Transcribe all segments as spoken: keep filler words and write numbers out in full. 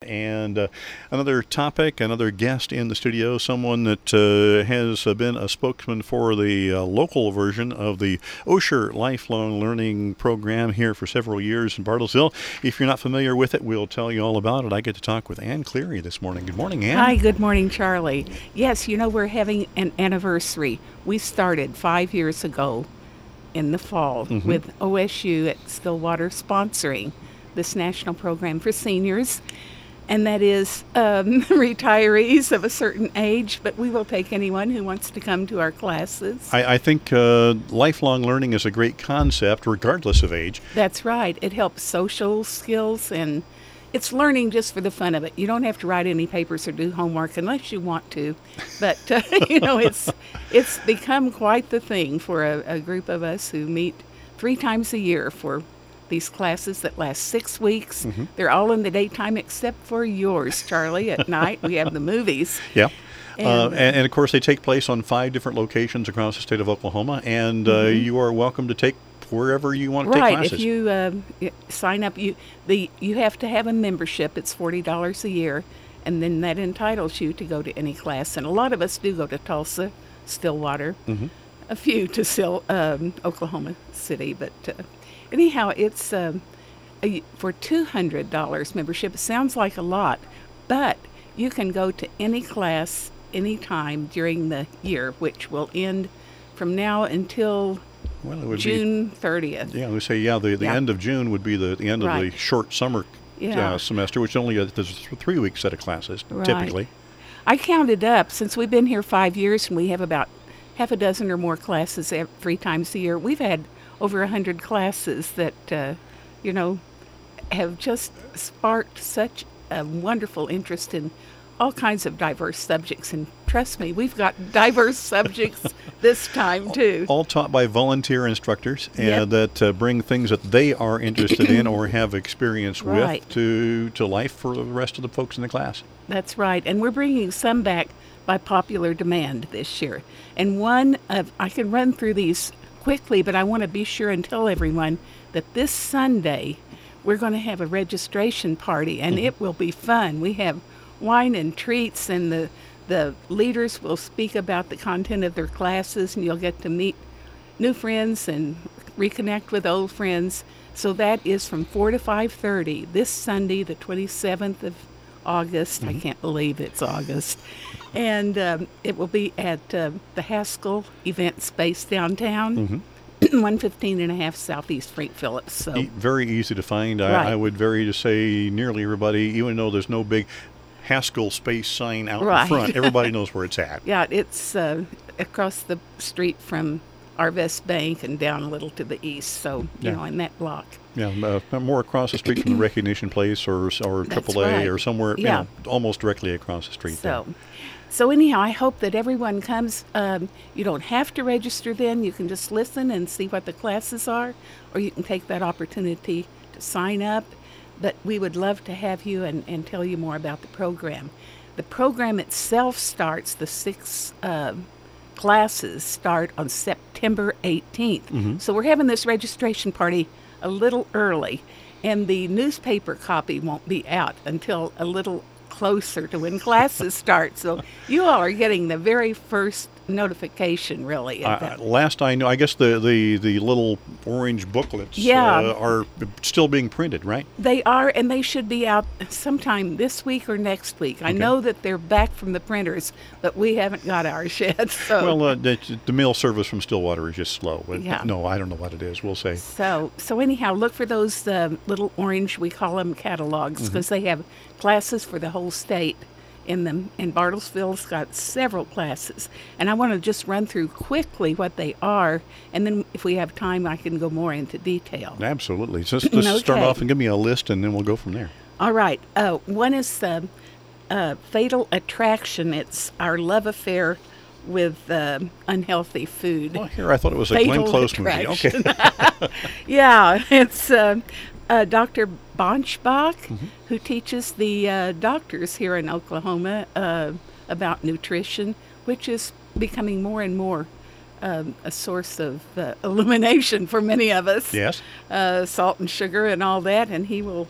And uh, another topic, another guest in the studio, someone that uh, has uh, been a spokesman for the uh, local version of the Osher Lifelong Learning Program here for several years in Bartlesville. If you're not familiar with it, we'll tell you all about it. I get to talk with Ann Cleary this morning. Good morning, Ann. Hi, good morning, Charlie. Yes, you know, we're having an anniversary. We started five years ago in the fall mm-hmm. with O S U at Stillwater sponsoring this national program for seniors, and that is um, retirees of a certain age, but we will take anyone who wants to come to our classes. I, I think uh, lifelong learning is a great concept regardless of age. That's right. It helps social skills, and it's learning just for the fun of it. You don't have to write any papers or do homework unless you want to, but uh, you know, it's it's become quite the thing for a, a group of us who meet three times a year for these classes that last six weeks. Mm-hmm. They're all in the daytime except for yours, Charlie. At night, we have the movies. Yeah. And, uh, and, and, of course, they take place on five different locations across the state of Oklahoma, and mm-hmm. uh, you are welcome to take wherever you want to right. take classes. Right. If you uh, sign up, you the you have to have a membership. It's forty dollars a year, and then that entitles you to go to any class. And a lot of us do go to Tulsa, Stillwater, mm-hmm. a few to Sil- um, Oklahoma City, but... Uh, Anyhow, it's um, a, for two hundred dollars membership. It sounds like a lot, but you can go to any class anytime during the year, which will end from now until well, it would June thirtieth. Yeah, we say, yeah, the, the yeah. end of June would be the, the end right. of the short summer yeah. uh, semester, which only uh, there's a three-week set of classes, right. typically. I counted up, since we've been here five years, and we have about half a dozen or more classes every, three times a year. We've had over a hundred classes that, uh, you know, have just sparked such a wonderful interest in all kinds of diverse subjects. And trust me, we've got diverse subjects this time, too. All taught by volunteer instructors and yep. that uh, bring things that they are interested in or have experience right. with to, to life for the rest of the folks in the class. That's right. And we're bringing some back by popular demand this year. And one of, I can run through these quickly, but I want to be sure and tell everyone that this Sunday we're going to have a registration party, and mm-hmm. it will be fun. We have wine and treats, and the the leaders will speak about the content of their classes, and you'll get to meet new friends and reconnect with old friends. So that is from four to five thirty this Sunday, the twenty-seventh of August. Mm-hmm. I can't believe it's August. And um, it will be at uh, the Haskell Event Space downtown, mm-hmm. one fifteen and a half Southeast Frank Phillips. So e- very easy to find. Right. I, I would vary to say nearly everybody, even though there's no big Haskell Space sign out right. in front, everybody knows where it's at. Yeah, it's uh, across the street from Arvest Bank and down a little to the east, so, you yeah. know, in that block. Yeah, uh, more across the street from the Recognition Place or or triple A right. or somewhere, yeah. you know, almost directly across the street. So, there. so anyhow, I hope that everyone comes. Um, you don't have to register then. You can just listen and see what the classes are, or you can take that opportunity to sign up. But we would love to have you and, and tell you more about the program. The program itself starts, the six uh, classes start on September eighteenth. Mm-hmm. So we're having this registration party a little early, and the newspaper copy won't be out until a little closer to when classes start. So you all are getting the very first notification, really. Uh, last I know, I guess the, the, the little orange booklets yeah. uh, are still being printed, right? They are, and they should be out sometime this week or next week. I okay. know that they're back from the printers, but we haven't got ours yet. So. Well, uh, the, the mail service from Stillwater is just slow. Yeah. No, I don't know what it is. We'll say. So, so anyhow, look for those uh, little orange, we call them catalogs, because mm-hmm. they have classes for the whole state in them. And Bartlesville's got several classes. And I want to just run through quickly what they are, and then if we have time, I can go more into detail. Absolutely. So just, just okay. start off and give me a list, and then we'll go from there. All right. Uh, one is uh, uh, Fatal Attraction. It's our love affair with uh, unhealthy food. Well, here I thought it was a Fatal Glenn Close Attraction. movie. Okay. Yeah, it's uh, uh, Doctor Bonchbach, mm-hmm. who teaches the uh, doctors here in Oklahoma uh, about nutrition, which is becoming more and more um, a source of uh, illumination for many of us. Yes. Uh, salt and sugar and all that, and he will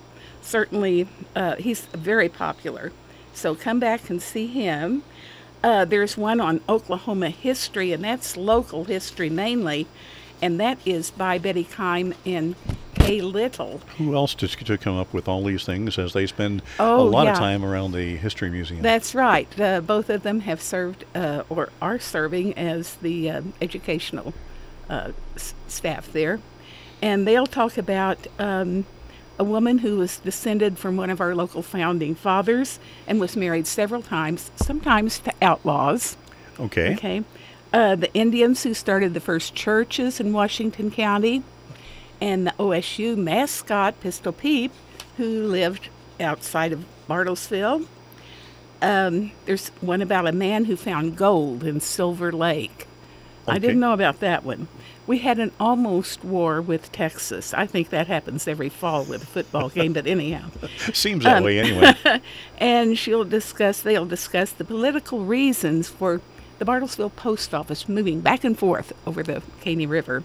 certainly, uh, he's very popular. So come back and see him. Uh, there's one on Oklahoma history, and that's local history mainly, and that is by Betty Kime and Kay Little. Who else to, to come up with all these things, as they spend Oh, a lot yeah. of time around the History Museum? That's right. Uh, both of them have served uh, or are serving as the uh, educational uh, s- staff there. And they'll talk about um, a woman who was descended from one of our local founding fathers and was married several times, sometimes to outlaws. Okay. Okay. Uh, the Indians who started the first churches in Washington County, and the O S U mascot, Pistol Pete, who lived outside of Bartlesville. Um, there's one about a man who found gold in Silver Lake. I Okay. didn't know about that one. We had an almost war with Texas. I think that happens every fall with a football game, but anyhow. Seems that Um, way anyway. And she'll discuss, they'll discuss the political reasons for the Bartlesville post office moving back and forth over the Caney River.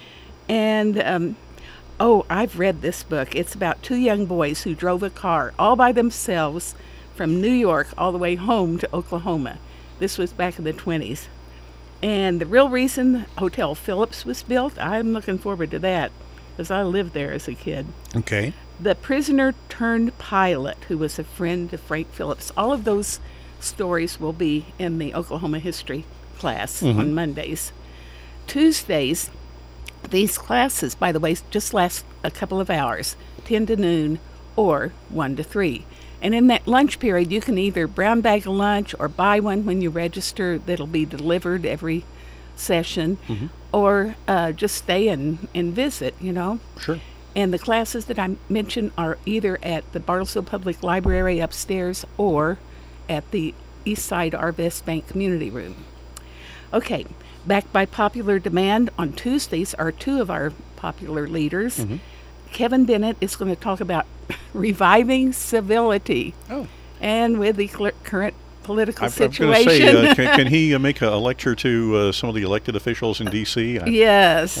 And, um, oh, I've read this book. It's about two young boys who drove a car all by themselves from New York all the way home to Oklahoma. This was back in the twenties. And the real reason Hotel Phillips was built, I'm looking forward to that because I lived there as a kid. Okay. The prisoner turned pilot, who was a friend of Frank Phillips. All of those stories will be in the Oklahoma history class Mhm. on Mondays. Tuesdays, these classes, by the way, just last a couple of hours, ten to noon or one to three. And in that lunch period, you can either brown bag a lunch or buy one when you register that'll be delivered every session, Mhm. or uh, just stay and, and visit, you know. Sure. And the classes that I mentioned are either at the Bartlesville Public Library upstairs or at the Eastside Arvest Bank Community Room. Okay, back by popular demand on Tuesdays are two of our popular leaders. Mhm. Kevin Bennett is going to talk about reviving civility. Oh. And with the cl- current political I, I'm going to situation. say, uh, can, can he uh, make a, a lecture to uh, some of the elected officials in D C? I, Yes,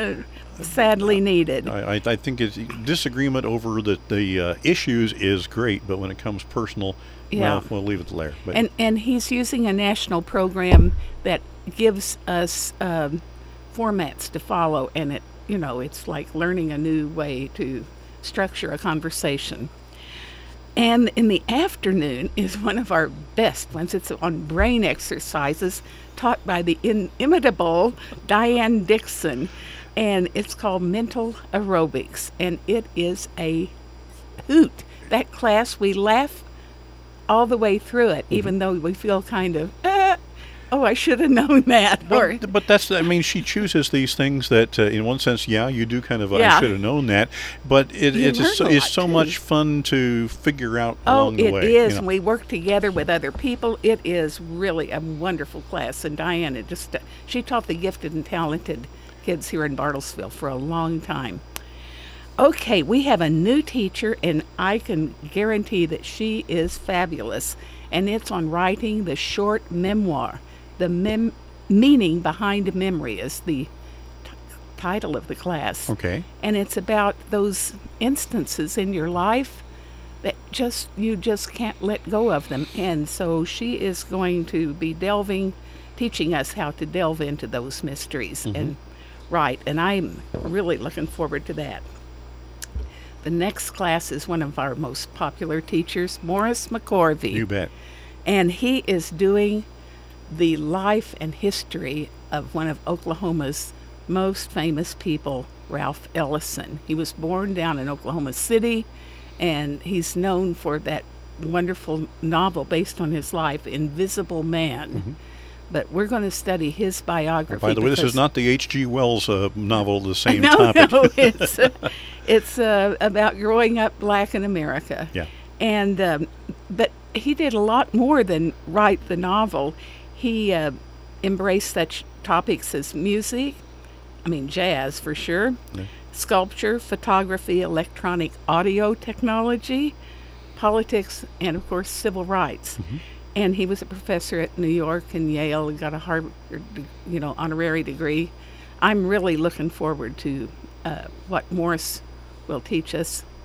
sadly needed. I, I- I think it's, disagreement over the, the uh, issues is great, but when it comes personal, Yeah. well, we'll leave it there. But And and he's using a national program that gives us um, formats to follow, and it you know it's like learning a new way to structure a conversation. And in the afternoon is one of our best ones. It's on brain exercises taught by the inimitable Diane Dixon, and it's called Mental Aerobics, and it is a hoot. That class, we laugh all the way through it, even though we feel kind of, ah, oh, I should have known that. Or, But, but that's, I mean, she chooses these things that, uh, in one sense, yeah, you do kind of, I Yeah. should have known that. But it, You it's, learn so, a it's lot, so too. much fun to figure out oh, along the it way. is. you know. We work together with other people. It is really a wonderful class. And Diana just, uh, she taught the gifted and talented kids here in Bartlesville for a long time. Okay, we have a new teacher, and I can guarantee that she is fabulous. And it's on writing the short memoir. The mem- meaning behind memory is the t- title of the class. Okay. And it's about those instances in your life that just you just can't let go of them. And so she is going to be delving, teaching us how to delve into those mysteries and write. And I'm really looking forward to that. The next class is one of our most popular teachers, Morris McCorvey. You bet. And he is doing the life and history of one of Oklahoma's most famous people, Ralph Ellison. He was born down in Oklahoma City, and he's known for that wonderful novel based on his life, Invisible Man. Mm-hmm. But we're going to study his biography. By the way, this is because- not the H G. Wells uh, novel, the same no, topic. no, it's uh, it's uh, about growing up black in America. Yeah. And um, but he did a lot more than write the novel. He uh, embraced such topics as music, I mean jazz for sure, Yeah. sculpture, photography, electronic audio technology, politics, and of course civil rights. Mm-hmm. And he was a professor at New York and Yale and got a Harvard, you know, honorary degree. I'm really looking forward to uh, what Morris will teach us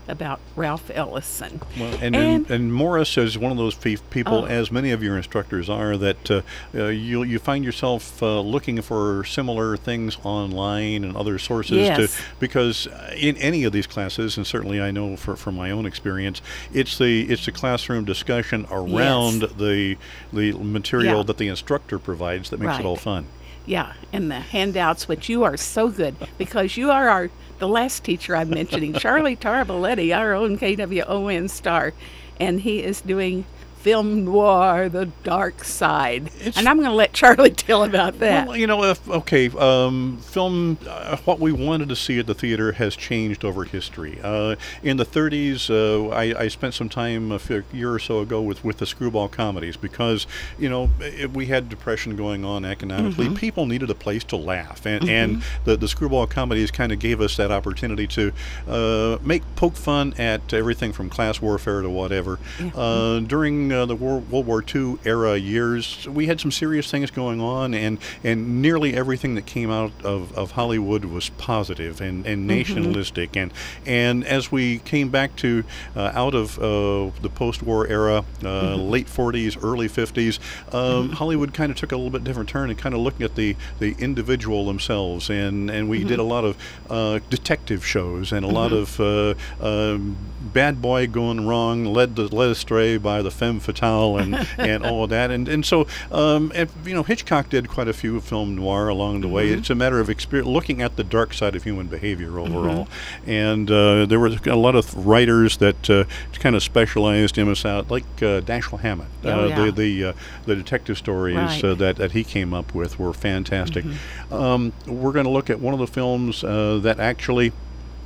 about Ralph Ellison. Well, and, and, And- and Morris is one of those pe- people, Oh. as many of your instructors are, that uh, uh, you you find yourself uh, looking for similar things online and other sources. Yes. To, because uh, in any of these classes, and certainly I know for, from my own experience, it's the it's the classroom discussion around the the material Yeah. that the instructor provides that makes Right. it all fun. Yeah, and the handouts, which you are so good because you are our the last teacher I'm mentioning, Charlie Tarbaletti, our own K W O N star, and he is doing film noir, The Dark Side. It's- And I'm going to let Charlie tell about that. Well, you know, if, okay, um, film, uh, what we wanted to see at the theater has changed over history. Uh, in the thirties, uh, I, I spent some time a few- year or so ago with, with the screwball comedies because, you know, it, we had depression going on economically. Mm-hmm. People needed a place to laugh. And, and the, the screwball comedies kind of gave us that opportunity to uh, make poke fun at everything from class warfare to whatever. Uh, during uh, the World, World War Two era years, we had some serious things going on, and, and nearly everything that came out of, of Hollywood was positive and, and nationalistic. And and as we came back to uh, out of uh, the post-war era, uh, late forties, early fifties, um, Hollywood kind of took a little bit different turn and kind of looking at the, the individual themselves. And, and we did a lot of uh, detective shows and a lot of uh, um, bad boy going wrong, led to, led astray by the femme fatale and, and all of that. And and so, um, and, you know, Hitchcock did quite a few film noir along the way. It's a matter of exper- looking at the dark side of human behavior overall. And uh, there were a lot of writers that uh, kind of specialized in us out, like uh, Dashiell Hammett. Oh, uh, yeah. The the, uh, the detective stories Right. uh, that, that he came up with were fantastic. Um, we're going to look at one of the films uh, that actually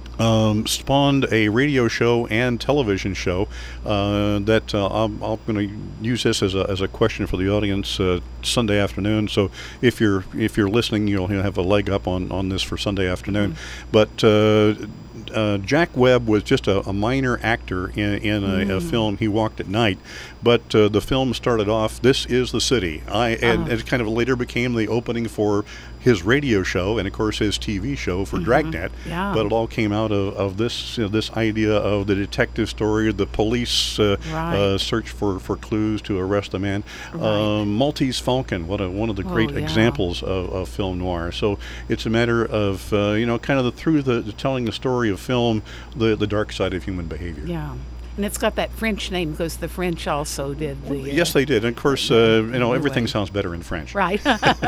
Um, spawned a radio show and television show uh, that uh, I'm, I'm going to use this as a, as a question for the audience uh, Sunday afternoon. So if you're if you're listening, you'll have a leg up on, on this for Sunday afternoon. But uh, uh, Jack Webb was just a, a minor actor in, in a, a film, He Walked at Night. But uh, the film started off, This Is the City. I and Oh. it kind of later became the opening for his radio show and, of course, his T V show for Dragnet. Yeah. But it all came out of, of this you know, this idea of the detective story, the police uh, Right. uh, search for, for clues to arrest the man. Right. Um, Maltese Falcon, what a, one of the Oh, great yeah. examples of, of film noir. So it's a matter of uh, you know kind of the, through the, the telling the story of film, the the dark side of human behavior. Yeah. And it's got that French name because the French also did the. uh, Yes, they did. And of course, uh, you know everything Anyway. sounds better in French. Right.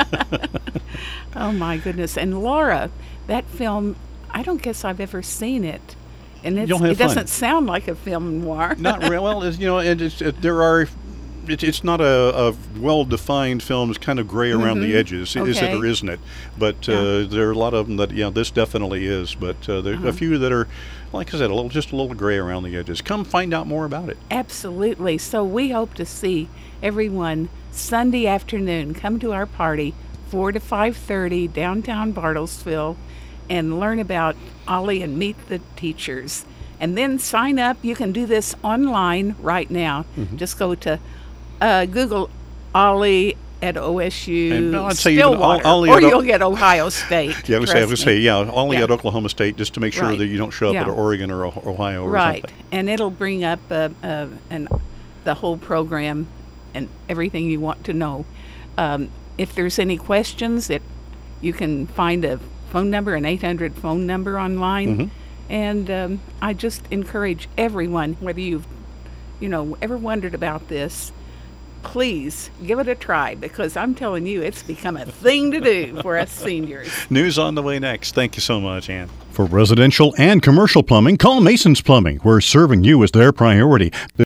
Oh, my goodness. And Laura, that film, I don't guess I've ever seen it. And it's, You'll have it fun. doesn't sound like a film noir. Not real well. It's, you know, it, it's, it, there are. It, it's not a, a well-defined film. It's kind of gray around the edges. Is it Okay. or isn't it? But uh, Yeah. there are a lot of them that, yeah, this definitely is. But uh, there are a few that are, like I said, a little just a little gray around the edges. Come find out more about it. Absolutely. So we hope to see everyone Sunday afternoon. Come to our party, four to five thirty, downtown Bartlesville, and learn about Ollie and meet the teachers. And then sign up. You can do this online right now. Mm-hmm. Just go to uh, Google Ollie at O S U And, no, I'd say even Stillwater, Ollie or at O- you'll get Ohio State. Yeah, I was say, I would trust say, me. yeah, only Yeah. at Oklahoma State, just to make sure Right. that you don't show up Yeah. at Oregon or O- Ohio or Right, something. and it'll bring up uh, uh, and the whole program and everything you want to know. Um, if there's any questions, it you can find a phone number, an eight hundred phone number online, Mhm. and um, I just encourage everyone, whether you've you know ever wondered about this, please give it a try because I'm telling you, it's become a thing to do for us seniors. News on the way next. Thank you so much, Ann. For residential and commercial plumbing, call Mason's Plumbing. We're serving you as their priority.